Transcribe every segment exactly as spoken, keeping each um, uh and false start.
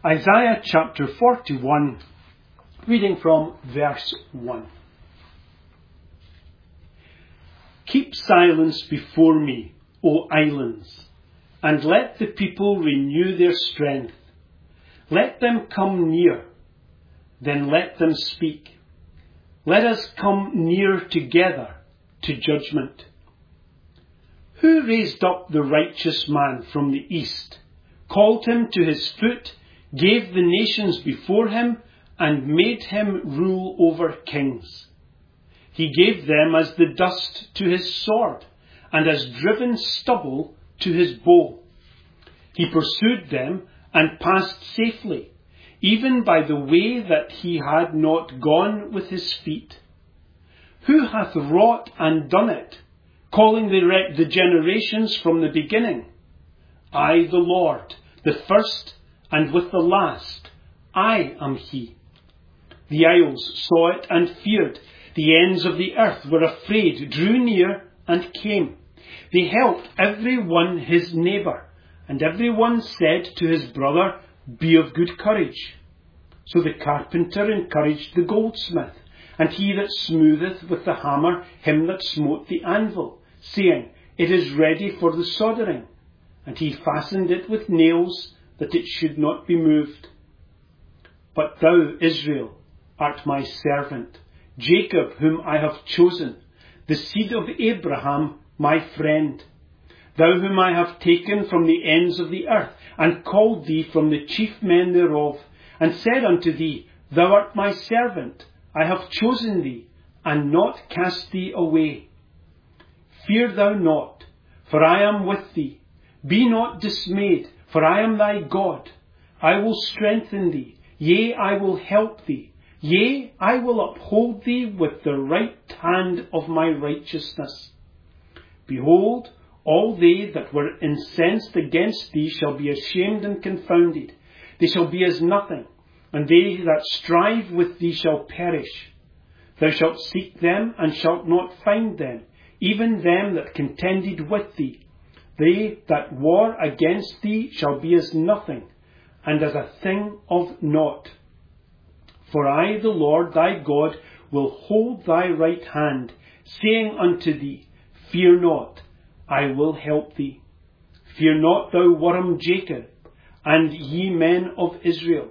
Isaiah chapter forty-one, reading from verse one. Keep silence before me, O islands, and let the people renew their strength. Let them come near, then let them speak. Let us come near together to judgment. Who raised up the righteous man from the east, called him to his foot, gave the nations before him, and made him rule over kings? He gave them as the dust to his sword, and as driven stubble to his bow. He pursued them and passed safely, even by the way that he had not gone with his feet. Who hath wrought and done it, calling the, re- the generations from the beginning? I, the Lord, the first and with the last, I am he. The isles saw it and feared. The ends of the earth were afraid, drew near and came. They helped every one his neighbour, and every one said to his brother, Be of good courage. So the carpenter encouraged the goldsmith, and he that smootheth with the hammer him that smote the anvil, saying, It is ready for the soldering. And he fastened it with nails, that it should not be moved. But thou, Israel, art my servant, Jacob, whom I have chosen, the seed of Abraham, my friend. Thou whom I have taken from the ends of the earth, and called thee from the chief men thereof, and said unto thee, Thou art my servant, I have chosen thee, and not cast thee away. Fear thou not, for I am with thee. Be not dismayed, for I am thy God. I will strengthen thee, yea, I will help thee. Yea, I will uphold thee with the right hand of my righteousness. Behold, all they that were incensed against thee shall be ashamed and confounded. They shall be as nothing, and they that strive with thee shall perish. Thou shalt seek them, and shalt not find them, even them that contended with thee. They that war against thee shall be as nothing, and as a thing of naught. For I, the Lord thy God, will hold thy right hand, saying unto thee, Fear not, I will help thee. Fear not, thou worm Jacob, and ye men of Israel.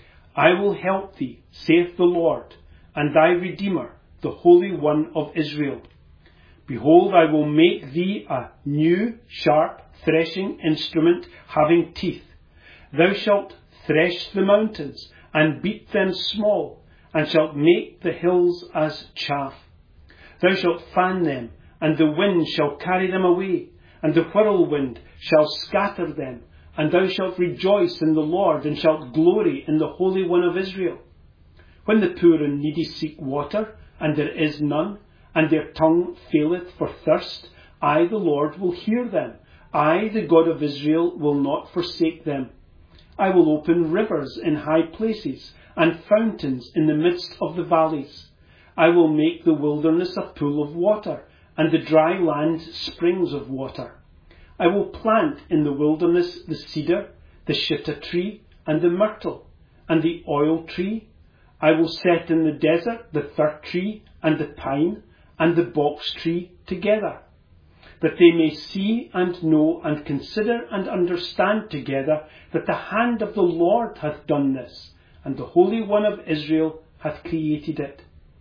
I will help thee, saith the Lord, and thy Redeemer, the Holy One of Israel. Behold, I will make thee a new, sharp, threshing instrument, having teeth. Thou shalt thresh the mountains, and beat them small, and shalt make the hills as chaff. Thou shalt fan them, and the wind shall carry them away, and the whirlwind shall scatter them. And thou shalt rejoice in the Lord, and shalt glory in the Holy One of Israel. When the poor and needy seek water, and there is none, and their tongue faileth for thirst, I, the Lord, will hear them. I, the God of Israel, will not forsake them. I will open rivers in high places, and fountains in the midst of the valleys. I will make the wilderness a pool of water, and the dry land springs of water. I will plant in the wilderness the cedar, the shittah tree, and the myrtle, and the oil tree. I will set in the desert the fir tree, and the pine, and the box tree together, that they may see and know and consider and understand together that the hand of the Lord hath done this, and the Holy One of Israel hath created it.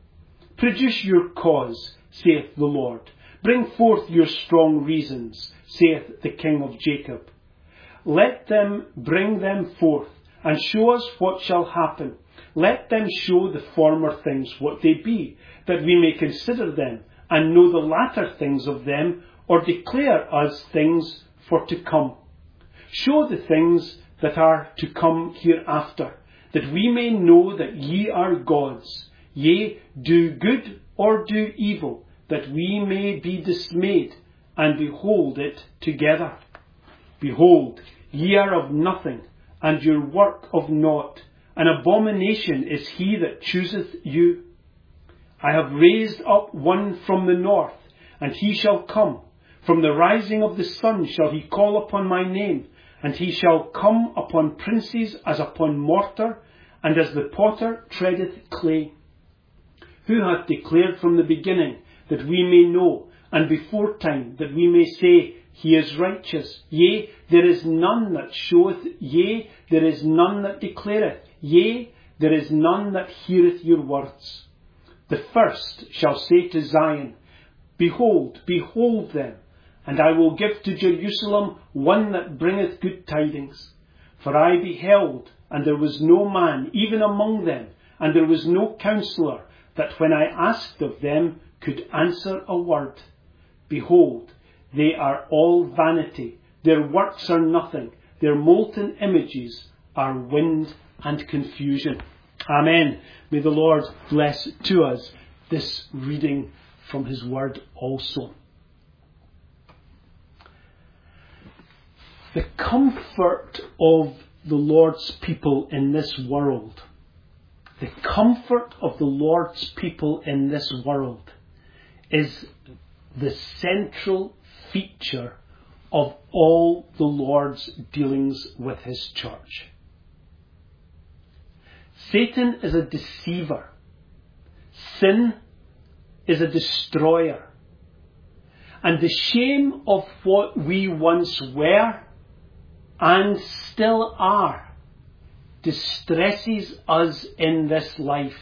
Produce your cause, saith the Lord. Bring forth your strong reasons, saith the King of Jacob. Let them bring them forth, and show us what shall happen. Let them show the former things what they be, that we may consider them, and know the latter things of them, or declare us things for to come. Show the things that are to come hereafter, that we may know that ye are gods. Yea, do good or do evil, that we may be dismayed, and behold it together. Behold, ye are of nothing, and your work of naught. An abomination is he that chooseth you. I have raised up one from the north, and he shall come. From the rising of the sun shall he call upon my name, And he shall come upon princes as upon mortar, and as the potter treadeth clay. Who hath declared from the beginning, that we may know, and before time, that we may say, He is righteous? Yea, there is none that showeth, yea, there is none that declareth, yea, there is none that heareth your words. The first shall say to Zion, Behold, behold them, and I will give to Jerusalem one that bringeth good tidings. For I beheld, and there was no man, even among them, and there was no counsellor, that when I asked of them, could answer a word. Behold, they are all vanity, their works are nothing, their molten images are wind and confusion. Amen. May the Lord bless to us this reading from his word also. The comfort of the Lord's people in this world, the comfort of the Lord's people in this world is the central feature of all the Lord's dealings with his church. Satan is a deceiver. Sin is a destroyer. And the shame of what we once were and still are distresses us in this life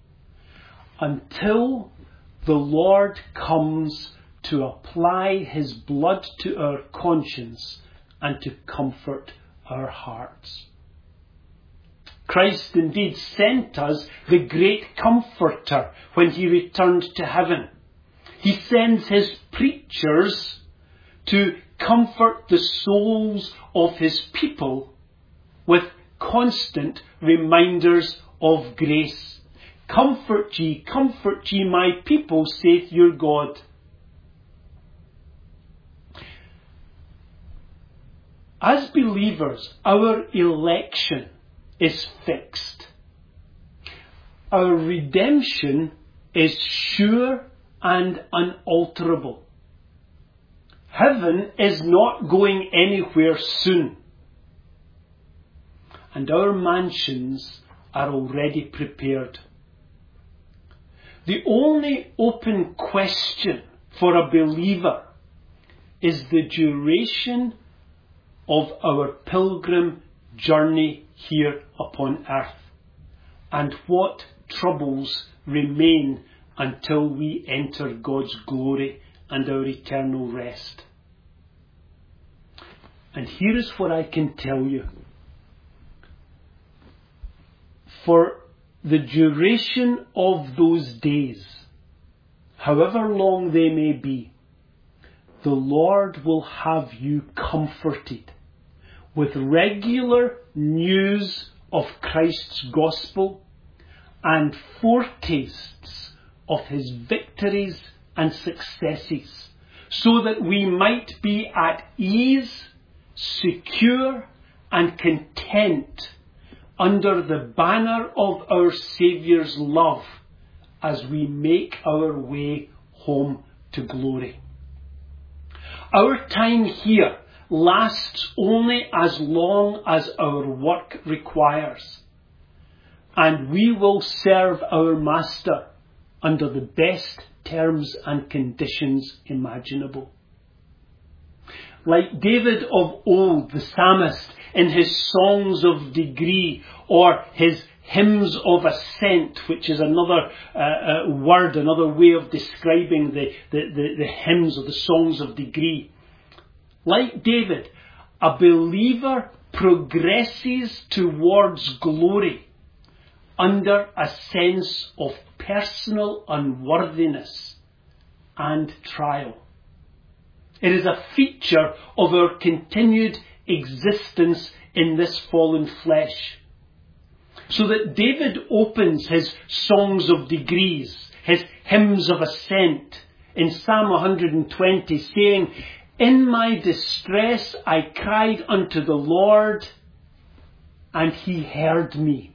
until the Lord comes to apply his blood to our conscience and to comfort our hearts. Christ indeed sent us the great Comforter when he returned to heaven. He sends his preachers to comfort the souls of his people with constant reminders of grace. Comfort ye, comfort ye, my people, saith your God. As believers, our election is fixed. Our redemption is sure and unalterable. Heaven is not going anywhere soon. And our mansions are already prepared. The only open question for a believer is the duration of our pilgrim journey here upon earth, and what troubles remain until we enter God's glory and our eternal rest. And here is what I can tell you. For the duration of those days, however long they may be, the Lord will have you comforted with regular news of Christ's gospel and foretastes of his victories and successes, so that we might be at ease, secure and content under the banner of our Saviour's love as we make our way home to glory. Our time here lasts only as long as our work requires, and we will serve our Master under the best terms and conditions imaginable. Like David of old, the psalmist, in his songs of degree or his hymns of ascent, which is another uh, uh, word, another way of describing the, the, the, the hymns or the songs of degree. Like David, a believer progresses towards glory under a sense of personal unworthiness and trial. It is a feature of our continued existence in this fallen flesh. So that David opens his songs of degrees, his hymns of ascent, in Psalm one hundred twenty, saying, In my distress I cried unto the Lord, and he heard me.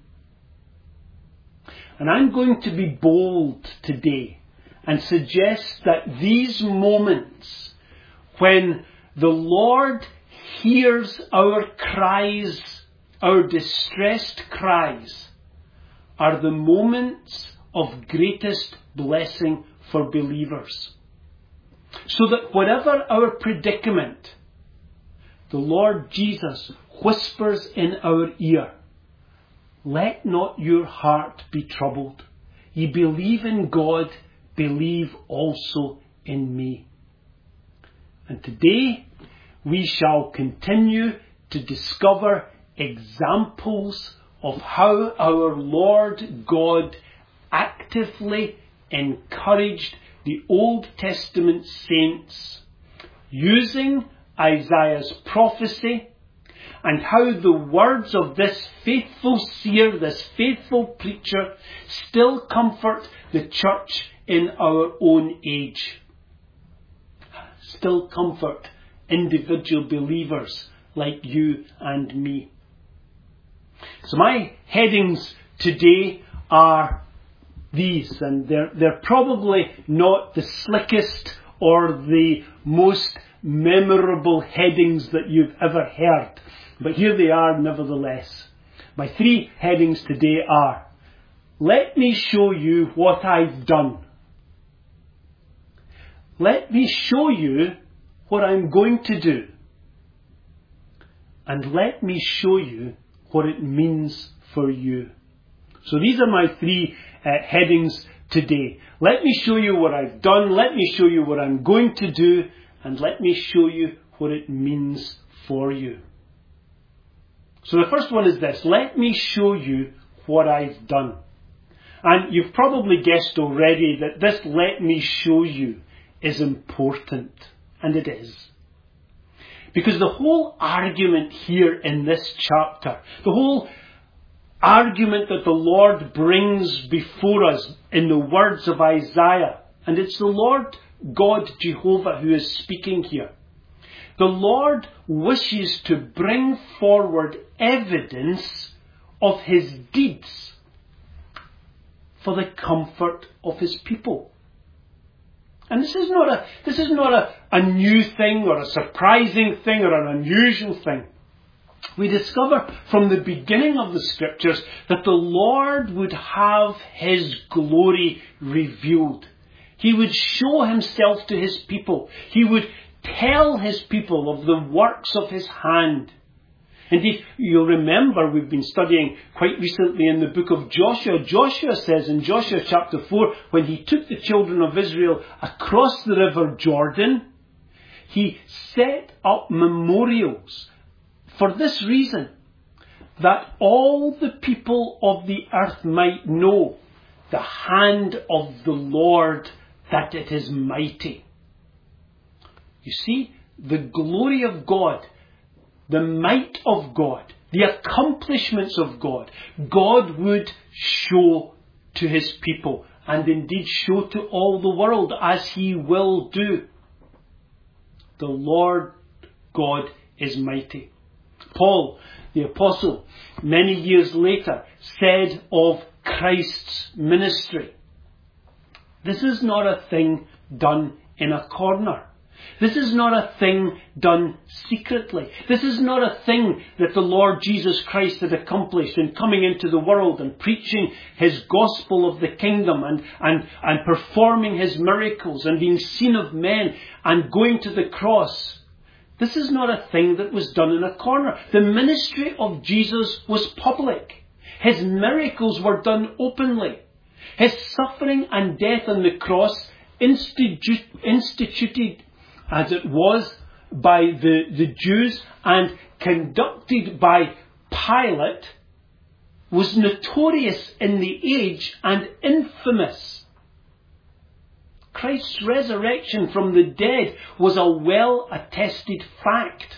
And I'm going to be bold today and suggest that these moments when the Lord hears our cries, our distressed cries, are the moments of greatest blessing for believers. So that whatever our predicament, the Lord Jesus whispers in our ear, "Let not your heart be troubled. Ye believe in God, believe also in me." And today we shall continue to discover examples of how our Lord God actively encouraged the Old Testament saints using Isaiah's prophecy, and how the words of this faithful seer, this faithful preacher, still comfort the church in our own age. Still comfort individual believers like you and me. So my headings today are these, and they're, they're probably not the slickest or the most memorable headings that you've ever heard. But here they are nevertheless. My three headings today are: let me show you what I've done. Let me show you what I'm going to do. And let me show you what it means for you. So these are my three uh, headings today. Let me show you what I've done. Let me show you what I'm going to do. And let me show you what it means for you. So the first one is this: let me show you what I've done. And you've probably guessed already that this "let me show you" is important. And it is. Because the whole argument here in this chapter, the whole argument that the Lord brings before us in the words of Isaiah, and it's the Lord God Jehovah who is speaking here. The Lord wishes to bring forward evidence of his deeds for the comfort of his people. And this is not a this is not a, a new thing or a surprising thing or an unusual thing. We discover from the beginning of the Scriptures that the Lord would have his glory revealed. He would show himself to his people. He would tell his people of the works of his hand. Indeed, you'll remember we've been studying quite recently in the book of Joshua. Joshua says in Joshua chapter four, when he took the children of Israel across the river Jordan, he set up memorials for this reason, that all the people of the earth might know the hand of the Lord, that it is mighty. You see, the glory of God, the might of God, the accomplishments of God, God would show to his people, and indeed show to all the world, as he will do. The Lord God is mighty. Paul, the apostle, many years later, said of Christ's ministry, "This is not a thing done in a corner. This is not a thing done secretly. This is not a thing that the Lord Jesus Christ had accomplished in coming into the world and preaching his gospel of the kingdom and, and, and performing his miracles and being seen of men and going to the cross. This is not a thing that was done in a corner. The ministry of Jesus was public. His miracles were done openly. His suffering and death on the cross, institu- instituted as it was by the, the Jews and conducted by Pilate, was notorious in the age and infamous. Christ's resurrection from the dead was a well-attested fact.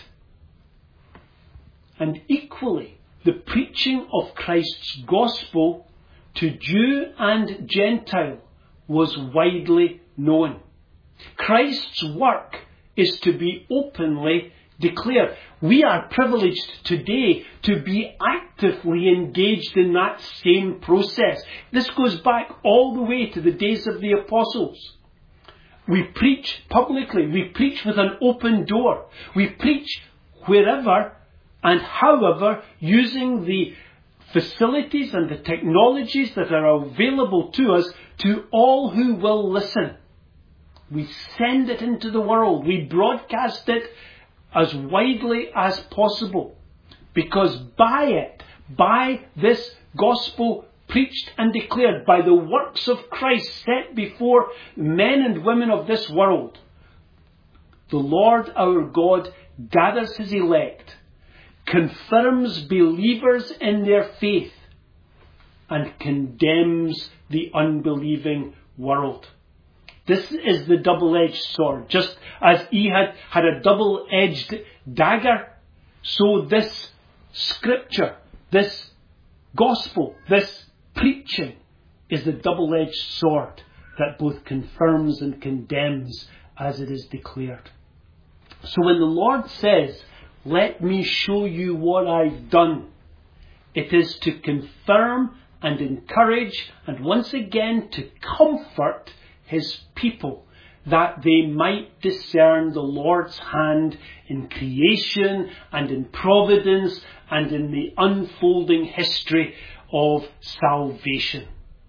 And equally, the preaching of Christ's gospel to Jew and Gentile was widely known. Christ's work is to be openly declared. We are privileged today to be actively engaged in that same process. This goes back all the way to the days of the apostles. We preach publicly. We preach with an open door. We preach wherever and however, using the facilities and the technologies that are available to us, to all who will listen. We send it into the world. We broadcast it as widely as possible. Because by it, by this gospel preached and declared, by the works of Christ set before men and women of this world, the Lord our God gathers his elect, confirms believers in their faith, and condemns the unbelieving world. This is the double-edged sword. Just as Ehud had a double-edged dagger, so this scripture, this gospel, this preaching is the double-edged sword that both confirms and condemns as it is declared. So when the Lord says, "Let me show you what I've done," it is to confirm and encourage and once again to comfort his people, that they might discern the Lord's hand in creation and in providence and in the unfolding history of salvation.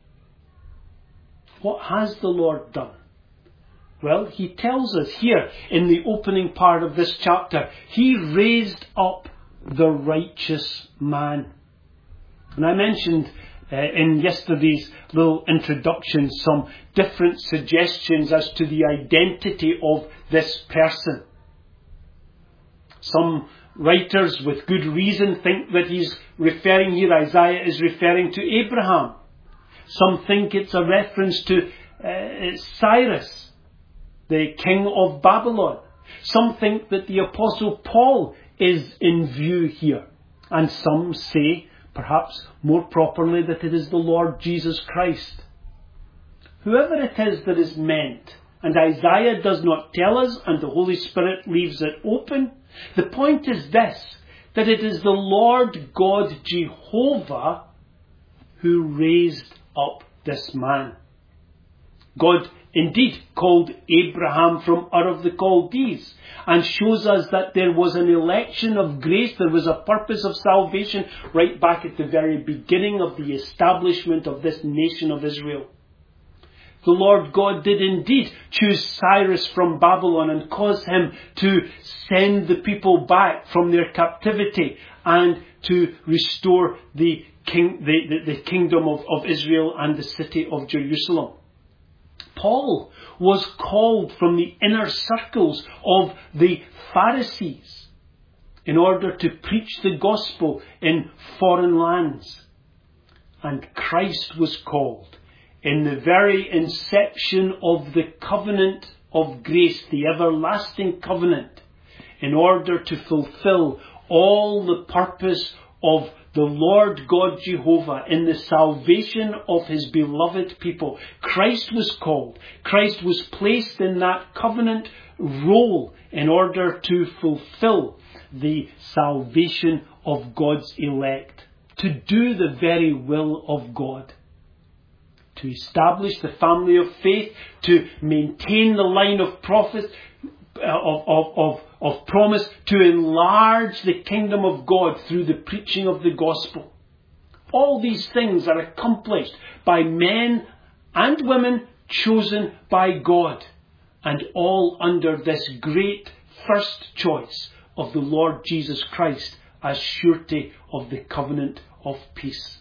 What has the Lord done? Well, he tells us here in the opening part of this chapter, he raised up the righteous man. And I mentioned uh, in yesterday's little introduction some different suggestions as to the identity of this person. Some writers with good reason think that he's referring here, Isaiah is referring to Abraham. Some think it's a reference to uh, Cyrus, the king of Babylon. Some think that the Apostle Paul is in view here. And some say, perhaps more properly, that it is the Lord Jesus Christ. Whoever it is that is meant, and Isaiah does not tell us, and the Holy Spirit leaves it open, the point is this, that it is the Lord God Jehovah who raised up this man. God indeed called Abraham from Ur of the Chaldees and shows us that there was an election of grace, there was a purpose of salvation right back at the very beginning of the establishment of this nation of Israel. The Lord God did indeed choose Cyrus from Babylon and cause him to send the people back from their captivity and to restore the, king, the, the, the kingdom of, of Israel and the city of Jerusalem. Paul was called from the inner circles of the Pharisees in order to preach the gospel in foreign lands. And Christ was called in the very inception of the covenant of grace, the everlasting covenant, in order to fulfill all the purpose of the Lord God Jehovah in the salvation of his beloved people. Christ was called. Christ was placed in that covenant role in order to fulfill the salvation of God's elect, to do the very will of God, to establish the family of faith, to maintain the line of prophet, of, of, of, of promise, to enlarge the kingdom of God through the preaching of the gospel. All these things are accomplished by men and women chosen by God, and all under this great first choice of the Lord Jesus Christ as surety of the covenant of peace.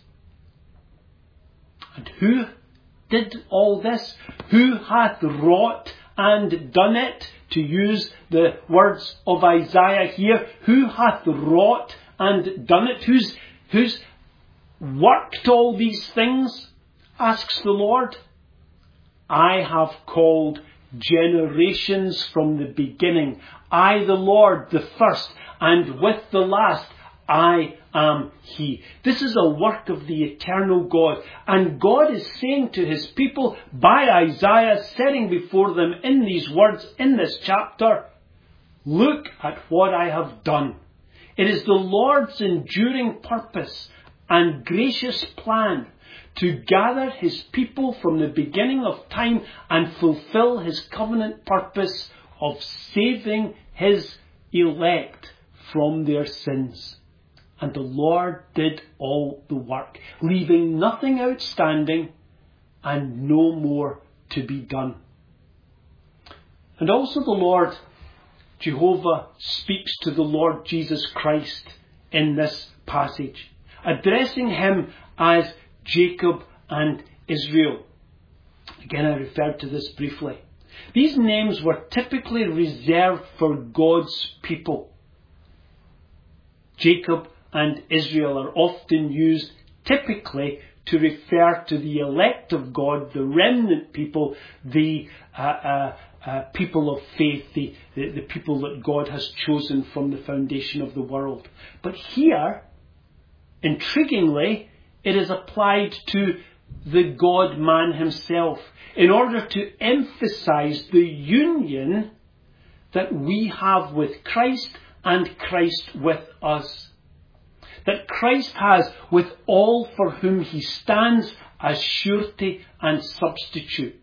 And who did all this? Who hath wrought and done it? To use the words of Isaiah here, who hath wrought and done it? Who's, who's worked all these things? Asks the Lord. I have called generations from the beginning. I, the Lord, the first, and with the last, I am He. This is a work of the eternal God. And God is saying to His people by Isaiah, setting before them in these words in this chapter, look at what I have done. It is the Lord's enduring purpose and gracious plan to gather His people from the beginning of time and fulfill His covenant purpose of saving His elect from their sins. And the Lord did all the work, leaving nothing outstanding and no more to be done. And also the Lord, Jehovah, speaks to the Lord Jesus Christ in this passage, addressing him as Jacob and Israel. Again, I referred to this briefly. These names were typically reserved for God's people. Jacob and Israel are often used typically to refer to the elect of God, the remnant people, the uh, uh, uh, people of faith, the, the, the people that God has chosen from the foundation of the world. But here, intriguingly, it is applied to the God-man himself in order to emphasize the union that we have with Christ and Christ with us. That Christ has with all for whom he stands as surety and substitute.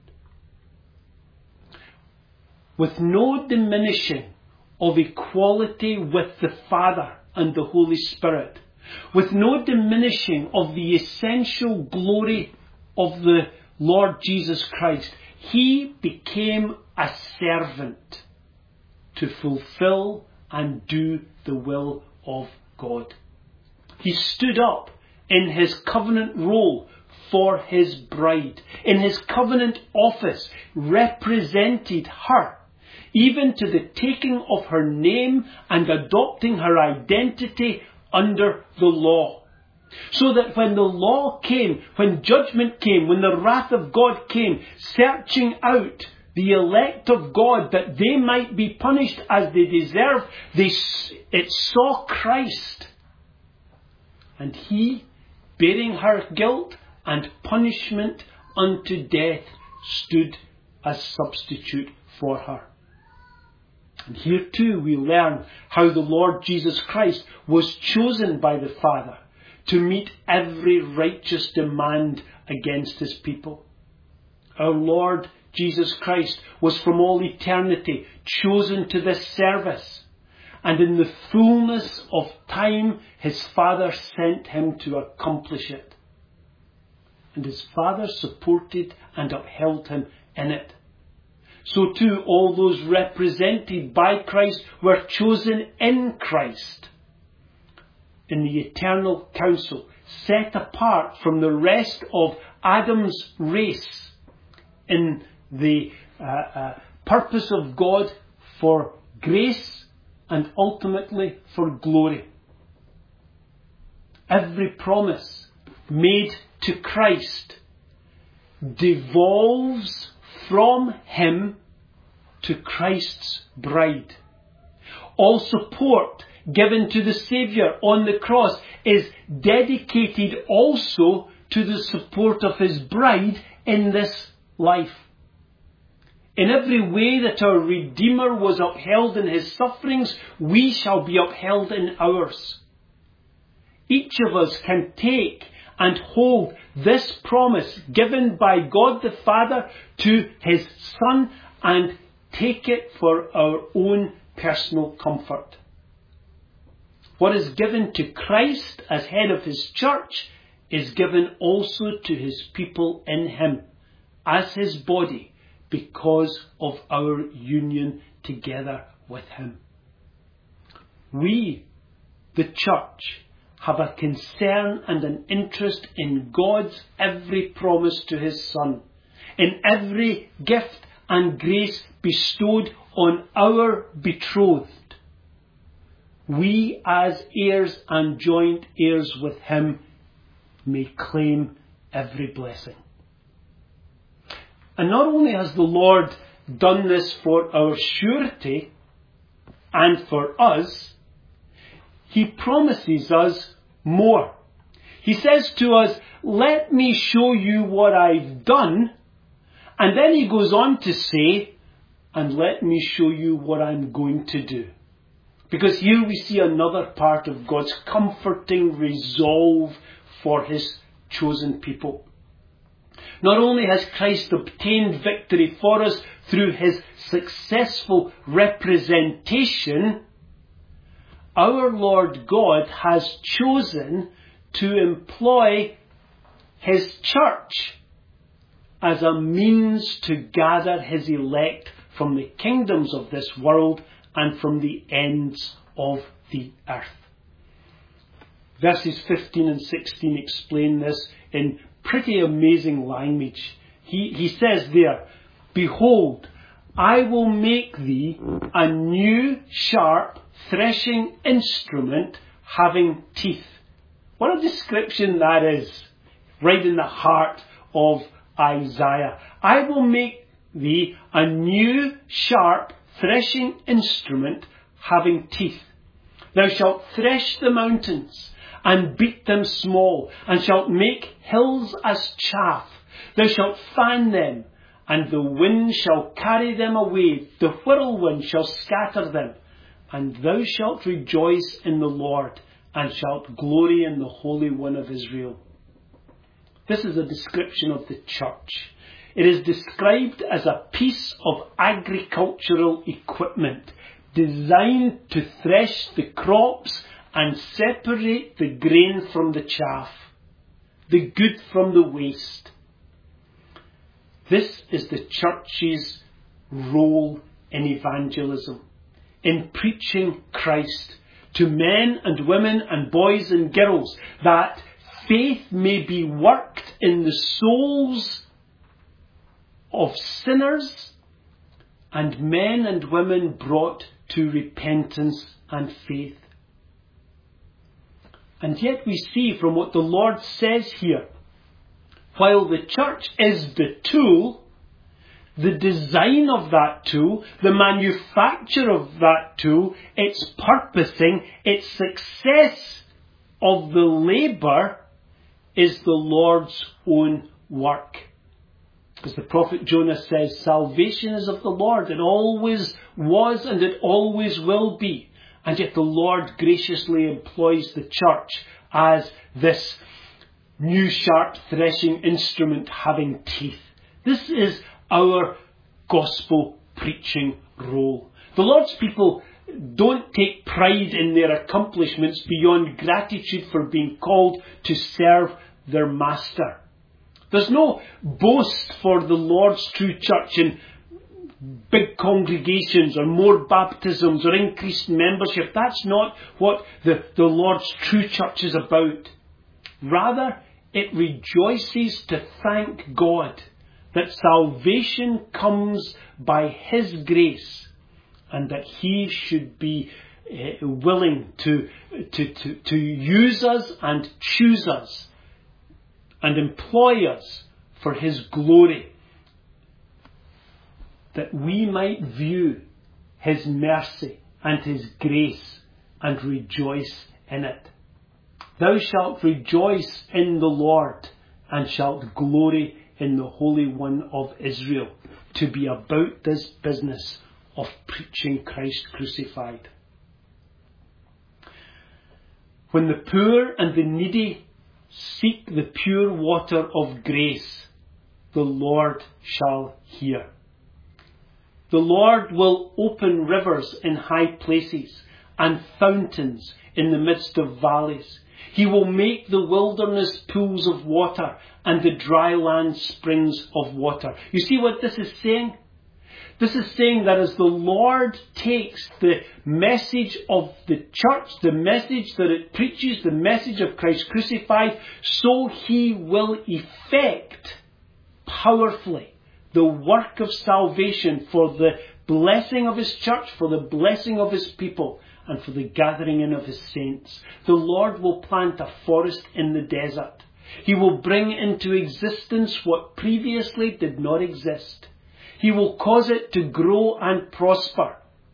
With no diminishing of equality with the Father and the Holy Spirit. With no diminishing of the essential glory of the Lord Jesus Christ. He became a servant to fulfill and do the will of God. He stood up in his covenant role for his bride. In his covenant office, represented her, even to the taking of her name and adopting her identity under the law. So that when the law came, when judgment came, when the wrath of God came, searching out the elect of God that they might be punished as they deserve, they, it saw Christ. And he, bearing her guilt and punishment unto death, stood as substitute for her. And here too we learn how the Lord Jesus Christ was chosen by the Father to meet every righteous demand against his people. Our Lord Jesus Christ was from all eternity chosen to this service. And in the fullness of time, his Father sent him to accomplish it. And his Father supported and upheld him in it. So too, all those represented by Christ were chosen in Christ. In the eternal council, set apart from the rest of Adam's race in the uh, uh, purpose of God for grace and ultimately for glory. Every promise made to Christ devolves from him to Christ's bride. All support given to the Saviour on the cross is dedicated also to the support of his bride in this life. In every way that our Redeemer was upheld in his sufferings, we shall be upheld in ours. Each of us can take and hold this promise given by God the Father to his Son and take it for our own personal comfort. What is given to Christ as head of his church is given also to his people in him as his body, because of our union together with him. We, the church, have a concern and an interest in God's every promise to his Son, in every gift and grace bestowed on our betrothed. We, as heirs and joint heirs with him, may claim every blessing. And not only has the Lord done this for our surety and for us, he promises us more. He says to us, let me show you what I've done. And then he goes on to say, and let me show you what I'm going to do. Because here we see another part of God's comforting resolve for his chosen people. Not only has Christ obtained victory for us through his successful representation, our Lord God has chosen to employ his church as a means to gather his elect from the kingdoms of this world and from the ends of the earth. Verses fifteen and sixteen explain this in pretty amazing language. He, he says there, "Behold, I will make thee a new sharp threshing instrument having teeth." What a description that is, right in the heart of Isaiah. "I will make thee a new sharp threshing instrument having teeth. Thou shalt thresh the mountains and beat them small, and shalt make hills as chaff. Thou shalt fan them, and the wind shall carry them away. The whirlwind shall scatter them. And thou shalt rejoice in the Lord, and shalt glory in the Holy One of Israel." This is a description of the church. It is described as a piece of agricultural equipment designed to thresh the crops and separate the grain from the chaff, the good from the waste. This is the church's role in evangelism, in preaching Christ to men and women and boys and girls, that faith may be worked in the souls of sinners and men and women brought to repentance and faith. And yet we see from what the Lord says here, while the church is the tool, the design of that tool, the manufacture of that tool, its purposing, its success of the labour is the Lord's own work. As the prophet Jonah says, salvation is of the Lord. It always was and it always will be. And yet the Lord graciously employs the church as this new sharp threshing instrument having teeth. This is our gospel preaching role. The Lord's people don't take pride in their accomplishments beyond gratitude for being called to serve their master. There's no boast for the Lord's true church in big congregations or more baptisms or increased membership. That's not what the, the Lord's true church is about. Rather, it rejoices to thank God that salvation comes by His grace and that He should be uh, willing to, to, to, to use us and choose us and employ us for His glory, that we might view His mercy and His grace and rejoice in it. Thou shalt rejoice in the Lord and shalt glory in the Holy One of Israel, to be about this business of preaching Christ crucified. When the poor and the needy seek the pure water of grace, the Lord shall hear. The Lord will open rivers in high places and fountains in the midst of valleys. He will make the wilderness pools of water and the dry land springs of water. You see what this is saying? This is saying that as the Lord takes the message of the church, the message that it preaches, the message of Christ crucified, so He will effect powerfully the work of salvation for the blessing of His church, for the blessing of His people, and for the gathering in of His saints. The Lord will plant a forest in the desert. He will bring into existence what previously did not exist. He will cause it to grow and prosper.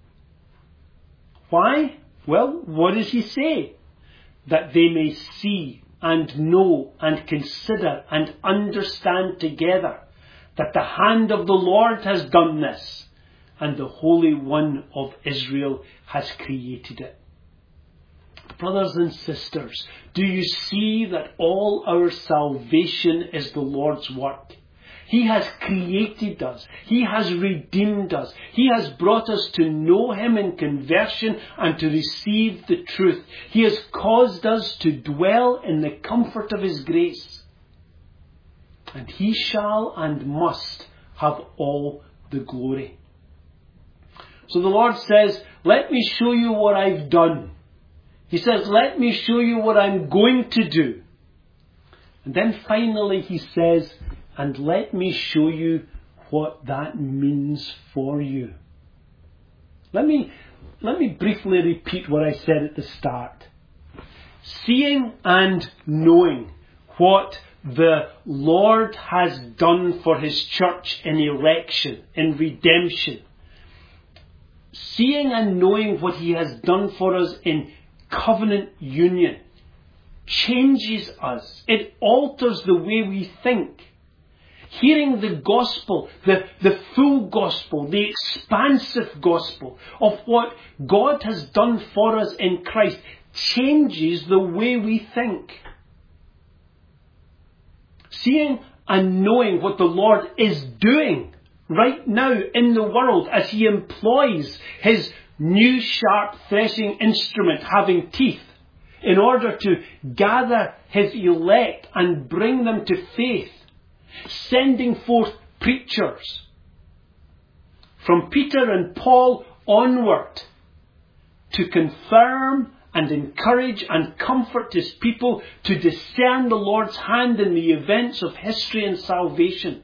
Why? Well, what does He say? That they may see and know and consider and understand together that the hand of the Lord has done this, and the Holy One of Israel has created it. Brothers and sisters, do you see that all our salvation is the Lord's work? He has created us. He has redeemed us. He has brought us to know Him in conversion and to receive the truth. He has caused us to dwell in the comfort of His grace. And He shall and must have all the glory. So the Lord says, let me show you what I've done. He says, let me show you what I'm going to do. And then finally He says, and let me show you what that means for you. Let me, let me briefly repeat what I said at the start. Seeing and knowing what the Lord has done for His church in election, in redemption. Seeing and knowing what He has done for us in covenant union changes us. It alters the way we think. Hearing the gospel, the, the full gospel, the expansive gospel of what God has done for us in Christ changes the way we think. Seeing and knowing what the Lord is doing right now in the world as He employs His new sharp threshing instrument having teeth in order to gather His elect and bring them to faith, sending forth preachers from Peter and Paul onward to confirm and encourage and comfort His people to discern the Lord's hand in the events of history and salvation.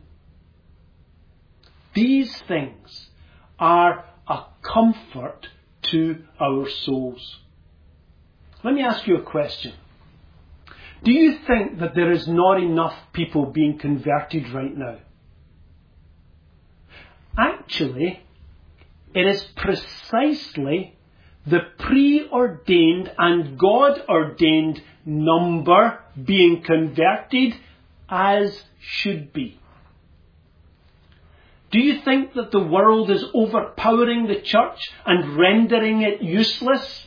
These things are a comfort to our souls. Let me ask you a question. Do you think that there is not enough people being converted right now? Actually, it is precisely the preordained and God-ordained number being converted as should be. Do you think that the world is overpowering the church and rendering it useless?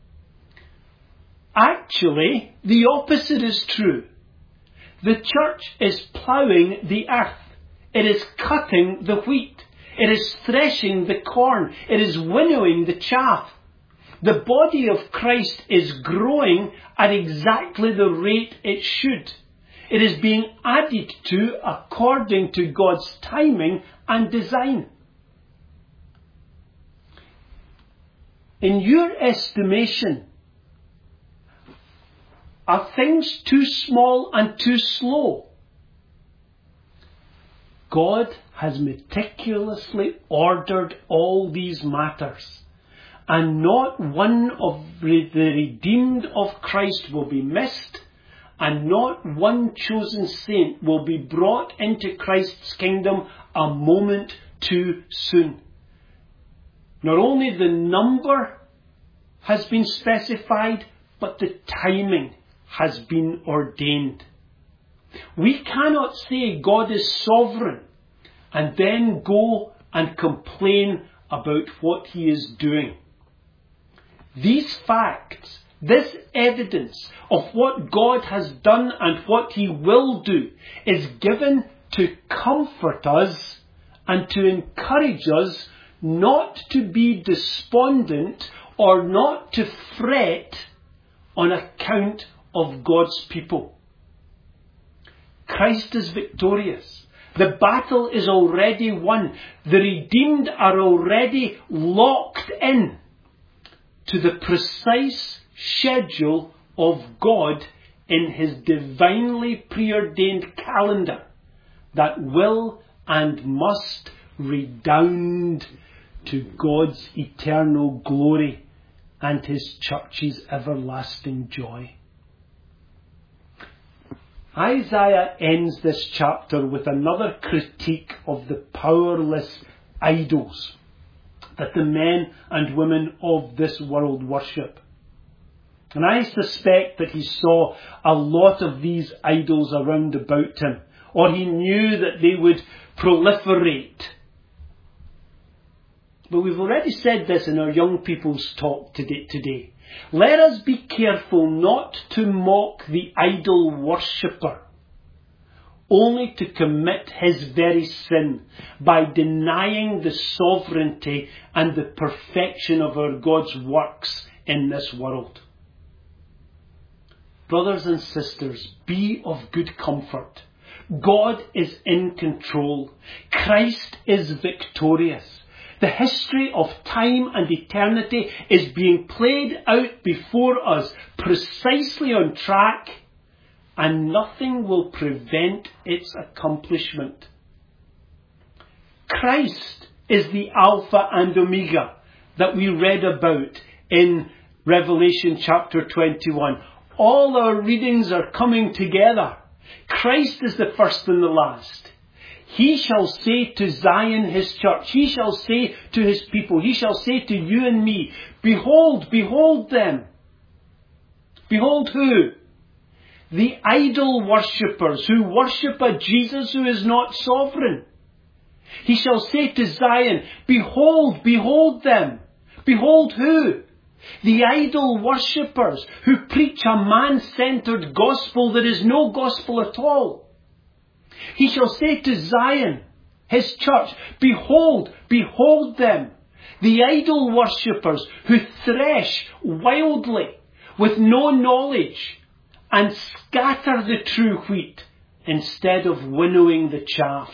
Actually, the opposite is true. The church is ploughing the earth. It is cutting the wheat. It is threshing the corn. It is winnowing the chaff. The body of Christ is growing at exactly the rate it should. It is being added to according to God's timing and design. In your estimation, are things too small and too slow? God has meticulously ordered all these matters, and not one of the redeemed of Christ will be missed, and not one chosen saint will be brought into Christ's kingdom a moment too soon. Not only the number has been specified, but the timing has been ordained. We cannot say God is sovereign and then go and complain about what He is doing. These facts, this evidence of what God has done and what He will do, is given to comfort us and to encourage us not to be despondent or not to fret on account of God's people. Christ is victorious. The battle is already won. The redeemed are already locked in to the precise schedule of God in His divinely preordained calendar that will and must redound to God's eternal glory and His church's everlasting joy. Isaiah ends this chapter with another critique of the powerless idols that the men and women of this world worship. And I suspect that he saw a lot of these idols around about him, or he knew that they would proliferate. But we've already said this in our young people's talk today. Let us be careful not to mock the idol worshipper, only to commit his very sin by denying the sovereignty and the perfection of our God's works in this world. Brothers and sisters, be of good comfort. God is in control. Christ is victorious. The history of time and eternity is being played out before us, precisely on track, and nothing will prevent its accomplishment. Christ is the Alpha and Omega that we read about in Revelation chapter twenty-one. All our readings are coming together. Christ is the first and the last. He shall say to Zion, his church, he shall say to his people, he shall say to you and me, behold, behold them. Behold who? The idol worshippers who worship a Jesus who is not sovereign. He shall say to Zion, behold, behold them. Behold who? The idol worshippers who preach a man-centered gospel that is no gospel at all. He shall say to Zion, his church, behold, behold them. The idol worshippers who thresh wildly with no knowledge and scatter the true wheat instead of winnowing the chaff.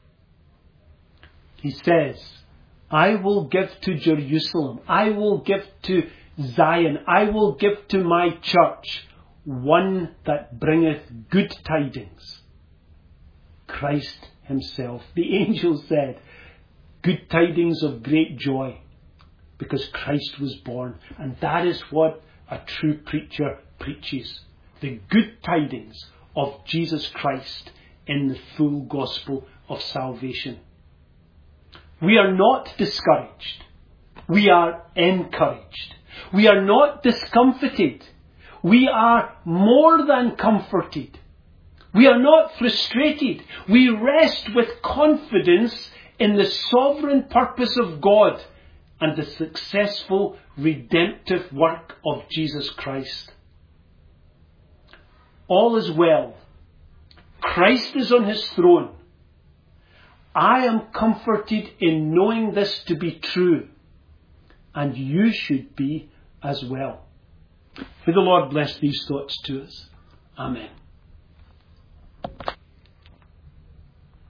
He says, I will give to Jerusalem, I will give to Zion, I will give to my church one that bringeth good tidings. Christ himself. The angel said, good tidings of great joy, because Christ was born. And that is what a true preacher preaches. The good tidings of Jesus Christ in the full gospel of salvation. We are not discouraged. We are encouraged. We are not discomfited. We are more than comforted. We are not frustrated. We rest with confidence in the sovereign purpose of God and the successful redemptive work of Jesus Christ. All is well. Christ is on his throne. I am comforted in knowing this to be true, and you should be as well. May the Lord bless these thoughts to us. Amen.